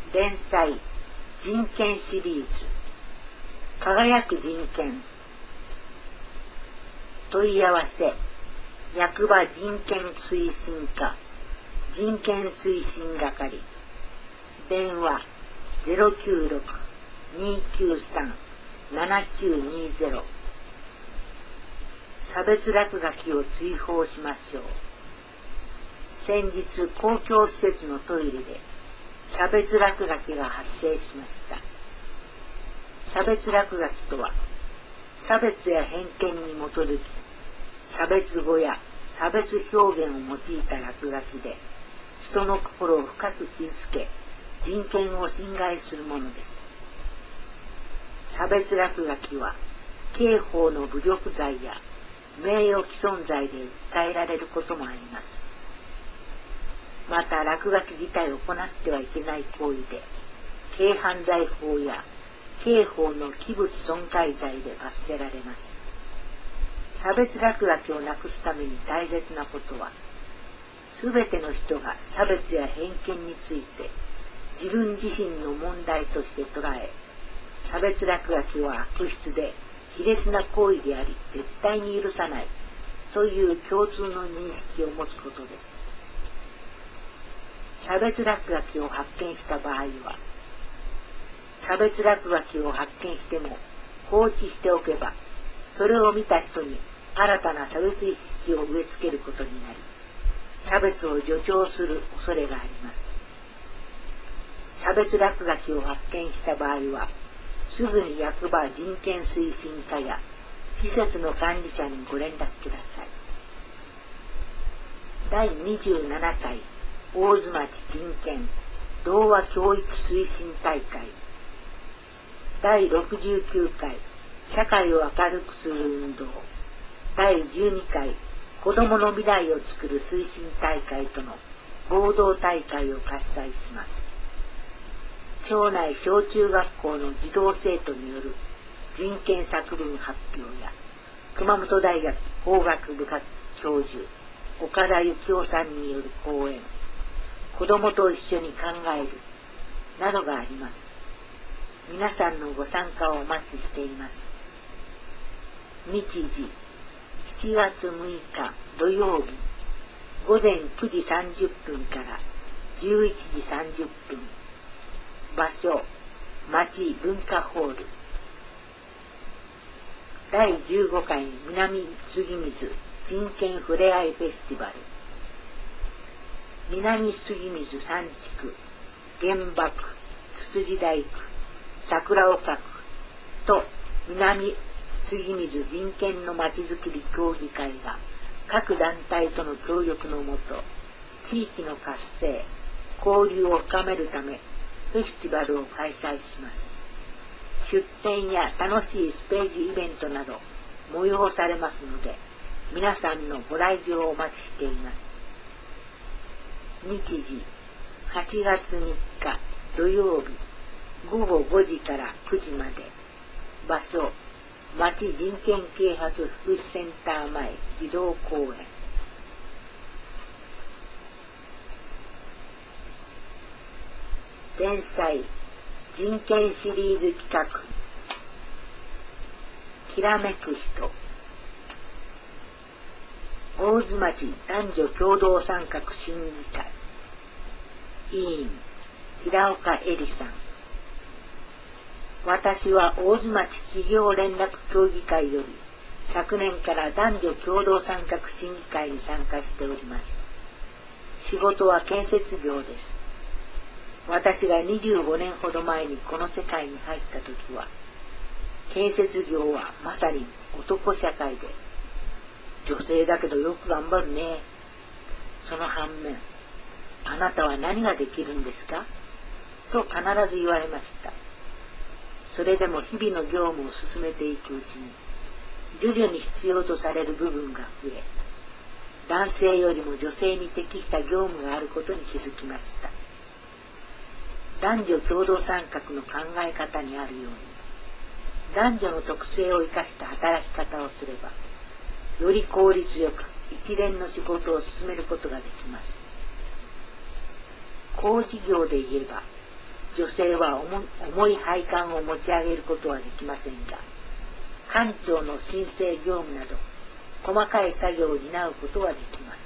連載人権シリーズ輝く人権問い合わせ役場人権推進課人権推進係電話 096-293-7920 差別落書きを追放しましょう。先日公共施設のトイレで差別落書きが発生しました。差別落書きとは、差別や偏見に基づき、差別語や差別表現を用いた落書きで、人の心を深く傷つけ、人権を侵害するものです。差別落書きは、刑法の侮辱罪や名誉毀損罪で訴えられることもあります。また、落書き自体を行ってはいけない行為で、軽犯罪法や刑法の器物損壊罪で罰せられます。差別落書きをなくすために大切なことは、すべての人が差別や偏見について自分自身の問題として捉え、差別落書きは悪質で卑劣な行為であり絶対に許さないという共通の認識を持つことです。差別落書きを発見した場合は、差別落書きを発見しても放置しておけば、それを見た人に新たな差別意識を植え付けることになり、差別を助長する恐れがあります。差別落書きを発見した場合は、すぐに役場人権推進課や施設の管理者にご連絡ください。第27回大津町人権童話教育推進大会、第69回社会を明るくする運動、第12回子どもの未来を作る推進大会との合同大会を開催します。町内小中学校の児童生徒による人権作文発表や、熊本大学法学部教授岡田幸夫さんによる講演、子どもと一緒に考えるなどがあります。皆さんのご参加をお待ちしています。日時7月6日土曜日午前9時30分から11時30分、場所町文化ホール、第15回南杉水人権ふれあいフェスティバル、南杉水3地区、原爆、つつじ台区、桜岡区と南杉水人権のまちづくり協議会が各団体との協力のもと、地域の活性、交流を深めるためフェスティバルを開催します。出展や楽しいステージイベントなど催されますので、皆さんのご来場をお待ちしています。日時8月3日土曜日午後5時から9時まで、場所町人権啓発福祉センター前児童公園。連載人権シリーズ企画きらめく人、大津町男女共同参画審議会委員平岡恵里さん。私は大津町企業連絡協議会より昨年から男女共同参画審議会に参加しております。仕事は建設業です。私が25年ほど前にこの世界に入った時は、建設業はまさに男社会で、女性だけどよく頑張るね。その反面、あなたは何ができるんですかと必ず言われました。それでも日々の業務を進めていくうちに、徐々に必要とされる部分が増え、男性よりも女性に適した業務があることに気づきました。男女共同参画の考え方にあるように、男女の特性を生かした働き方をすれば、より効率よく一連の仕事を進めることができます。工事業で言えば、 女性は重い配管を持ち上げることはできませんが、官庁の申請業務など細かい作業を担うことはできます。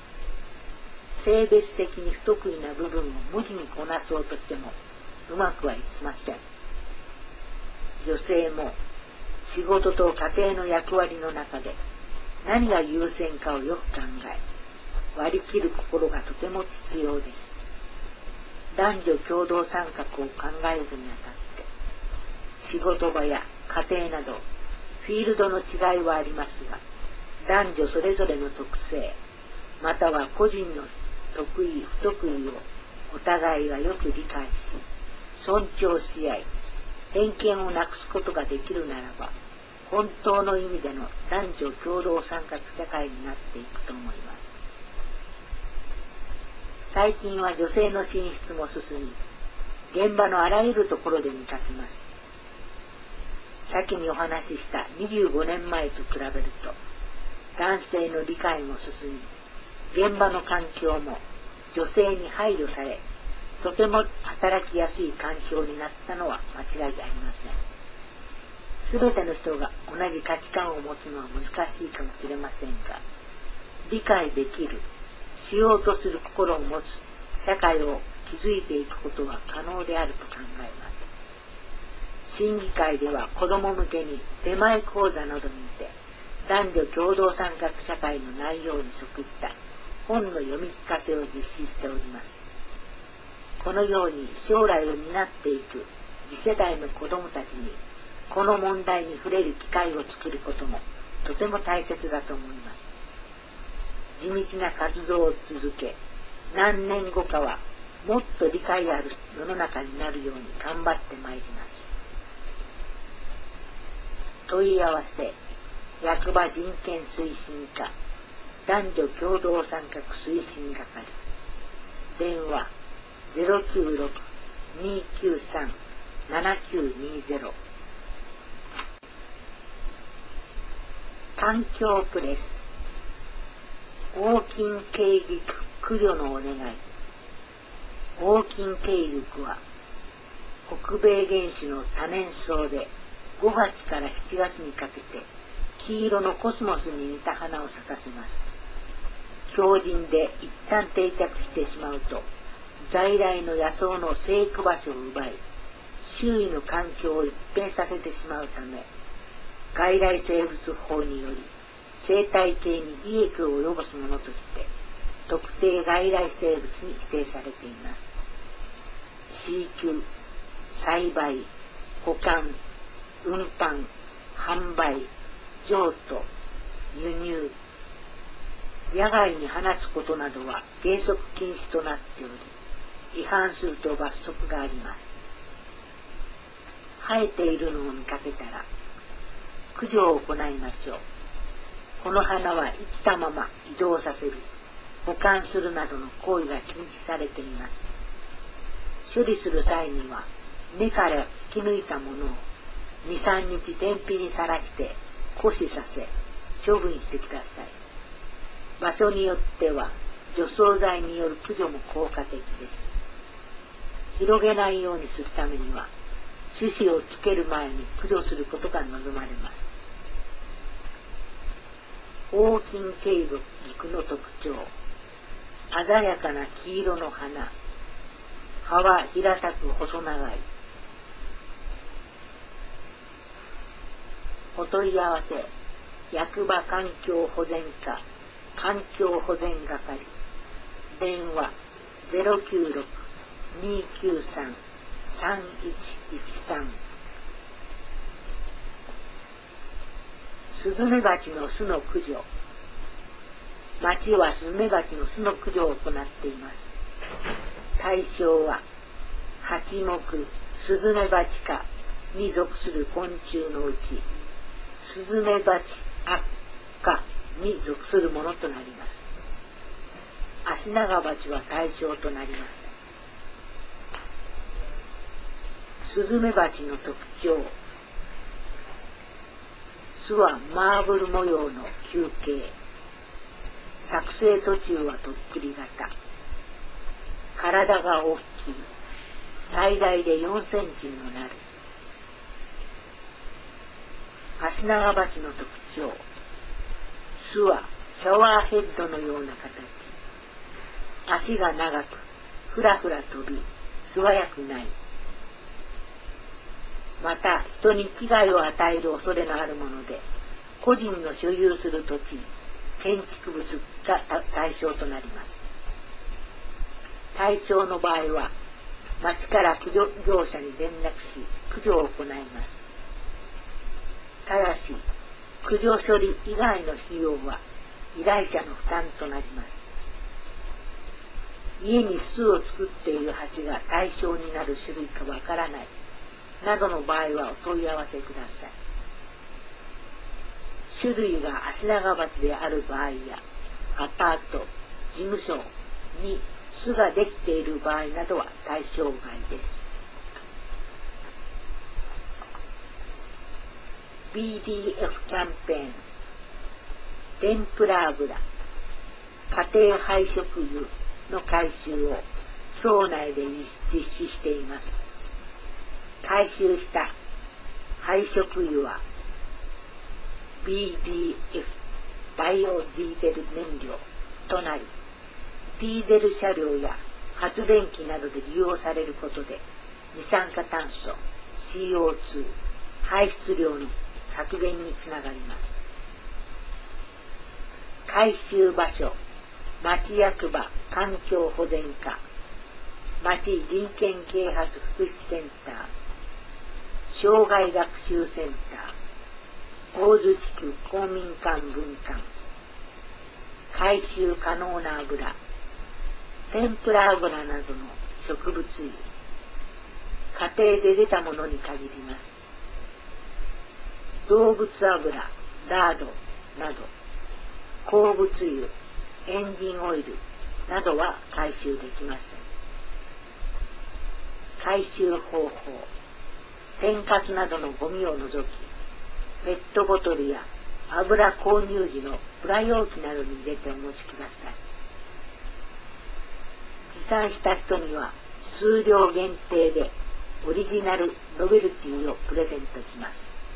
性別的に不得意な部分を無理にこなそうとしてもうまくはいきません。女性も仕事と家庭の役割の中で何が優先かをよく考え、割り切る心がとても必要です。男女共同参画を考えるにあたって、仕事場や家庭などフィールドの違いはありますが、男女それぞれの特性、または個人の得意不得意をお互いがよく理解し、尊重し合い、偏見をなくすことができるならば、本当の意味での男女共同参画社会になっていくと思います。最近は女性の進出も進み、現場のあらゆるところで見かけます。先にお話しした25年前と比べると、男性の理解も進み、現場の環境も女性に配慮され、とても働きやすい環境になったのは間違いありません。すべての人が同じ価値観を持つのは難しいかもしれませんが、理解できる、しようとする心を持つ社会を築いていくことは可能であると考えます。審議会では子ども向けに出前講座などにて、男女共同参画社会の内容に即した本の読み聞かせを実施しております。このように将来を担っていく次世代の子どもたちにこの問題に触れる機会を作ることもとても大切だと思います。地道な活動を続け、何年後かはもっと理解ある世の中になるように頑張ってまいります。問い合わせ、役場人権推進課、男女共同参画推進係、電話 096-293-7920。環境プレス、横筋経義駆除のお願い。横筋経力は北米原種の多年草で5月から7月にかけて黄色のコスモスに似た花を咲かせます。強靭で一旦定着してしまうと在来の野草の生育場所を奪い、周囲の環境を一変させてしまうため、外来生物法により生態系に利益を及ぼすものとして特定外来生物に指定されています。飼育、栽培、保管、運搬、販売、譲渡、輸入、野外に放つことなどは原則禁止となっており、違反すると罰則があります。生えているのを見かけたら駆除を行いましょう。この花は生きたまま移動させる、保管するなどの行為が禁止されています。処理する際には根から引き抜いたものを 2,3 日天日にさらして枯死させ処分してください。場所によっては除草剤による駆除も効果的です。広げないようにするためには種子をつける前に駆除することが望まれます。横筋経軸の特徴、鮮やかな黄色の花、葉は平たく細長い。お問い合わせ、役場環境保全課環境保全係、電話 096-293-3113。スズメバチの巣の駆除。町はスズメバチの巣の駆除を行っています。対象は八目スズメバチ科に属する昆虫のうち、スズメバチア科に属するものとなります。アシナガバチは対象となりません。スズメバチの特徴、巣はマーブル模様の球形、作成途中はとっくり型、体が大きい、 最大で4センチにもなる。アシナガバチの特徴。巣はシャワーヘッドのような形。足が長く、ふらふら飛び、素早くない。また、人に危害を与える恐れのあるもので、個人の所有する土地、建築物が対象となります。対象の場合は、町から駆除業者に連絡し、駆除を行います。ただし、駆除処理以外の費用は依頼者の負担となります。家に巣を作っている蜂が対象になる種類かわからないなどの場合はお問い合わせください。種類がアシナガバチである場合や、アパート、事務所に巣ができている場合などは対象外です。BDF キャンペーン。天ぷら油、家庭廃食油の回収を省内で実施しています。回収した廃食油は BDF バイオディーゼル燃料となり、ディーゼル車両や発電機などで利用されることで二酸化炭素 CO2 排出量の削減につながります。回収場所、町役場環境保全課、町人権啓発福祉センター、障害学習センター、大津地区公民館分館、回収可能な油、天ぷら油などの植物油、家庭で出たものに限ります。動物油、ラードなど、鉱物油、エンジンオイルなどは回収できません。回収方法。天かすなどのゴミを除き、ペットボトルや油購入時のプラ容器などに入れてお持ちください。持参した人には数量限定でオリジナルノベルティをプレゼントします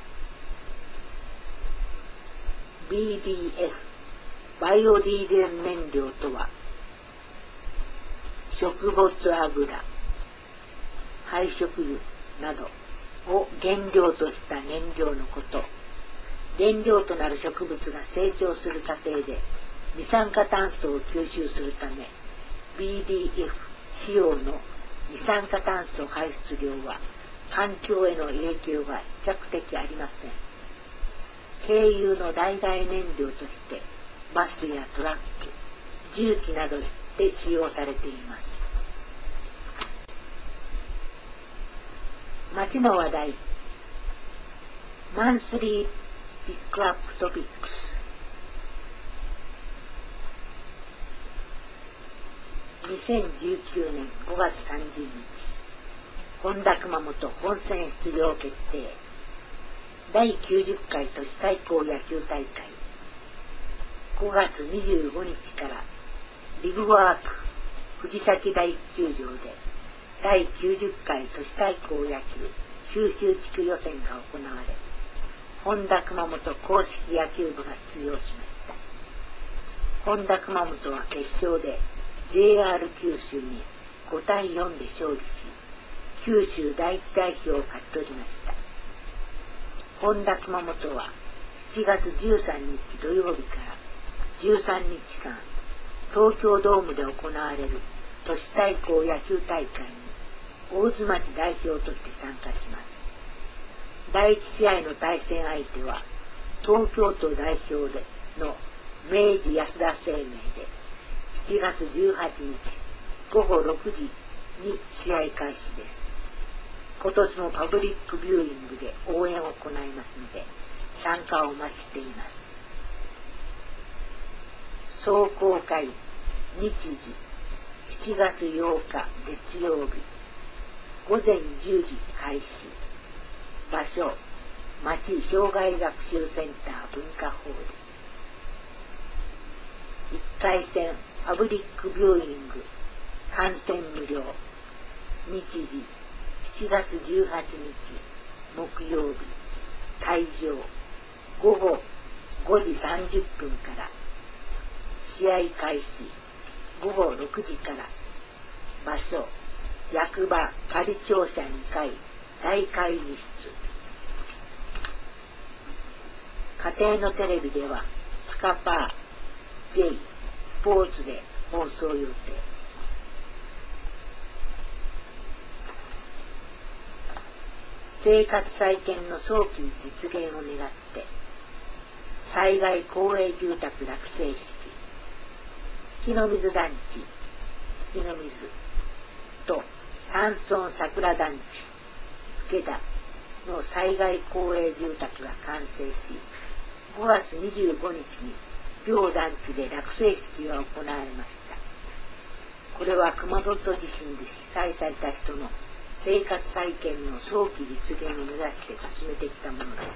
。BDF バイオディーゼル燃料とは、植物油、廃食油などを原料とした燃料のこと。原料となる植物が成長する過程で二酸化炭素を吸収するため、BDF 使用の二酸化炭素排出量は環境への影響が比較的ありません。軽油の代替燃料としてバスやトラック、重機などで使用されています。街の話題。マンスリーピックアップトピックス。2019年5月30日、本田熊本本選出場決定。第90回都市対抗野球大会。5月25日からリブワーク藤崎大球場で第90回都市対抗野球九州地区予選が行われ、本田熊本硬式野球部が出場しました。本田熊本は決勝で JR 九州に5対4で勝利し、九州第一代表を勝ち取りました。本田熊本は7月13日土曜日から13日間、東京ドームで行われる都市対抗野球大会に大津町代表として参加します。第1試合の対戦相手は東京都代表での明治安田生命で、7月18日午後6時に試合開始です。今年もパブリックビューイングで応援を行いますので、参加をお待ちしています。壮行会日時7月8日月曜日午前10時開始。場所、町障害学習センター文化ホール。1回戦パブリックビューイング観戦無料。日時 7月18日木曜日、会場午後5時30分から、試合開始午後6時から、場所役場仮庁舎2階大会議室。家庭のテレビではスカパー J スポーツで放送予定。生活再建の早期実現を願って災害公営住宅落成式、月の水団地月の水と山村桜団地池田の災害公営住宅が完成し、5月25日に両団地で落成式が行われました。これは熊本地震で被災された人の生活再建の早期実現を目指して進めてきたものです。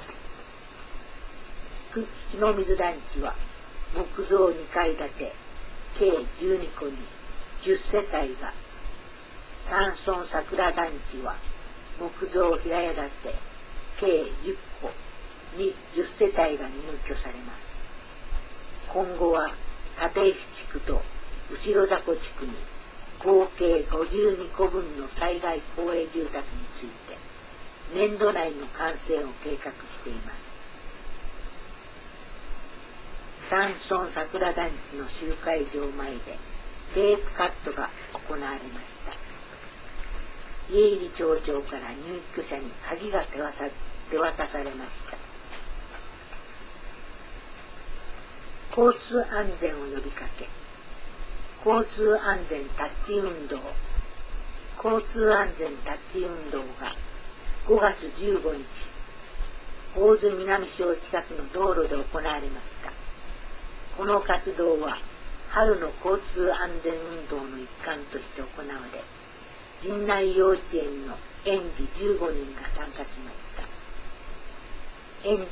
月の水団地は木造2階建て計12戸に10世帯が、山村桜団地は木造平屋建て計10戸に10世帯が入居されます。今後は立石地区と後ろ雑魚地区に合計52戸分の災害公営住宅について年度内の完成を計画しています。山村桜団地の集会場前でテープカットが行われました。家入町長から入居者に鍵が手渡されました。交通安全を呼びかけ、交通安全タッチ運動、交通安全タッチ運動が5月15日、大津南小近くの道路で行われました。この活動は春の交通安全運動の一環として行われ、陣内幼稚園の園児15人が参加しました。園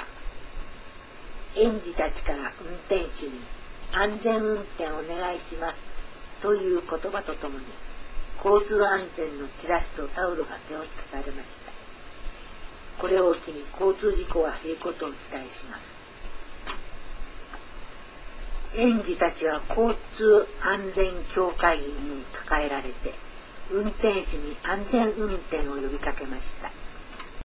児たちから運転手に安全運転をお願いしますという言葉とともに、交通安全のチラシとタオルが手渡されました。これを機に交通事故が減ることを期待します。園児たちは交通安全協会員に抱えられて、運転手に安全運転を呼びかけました。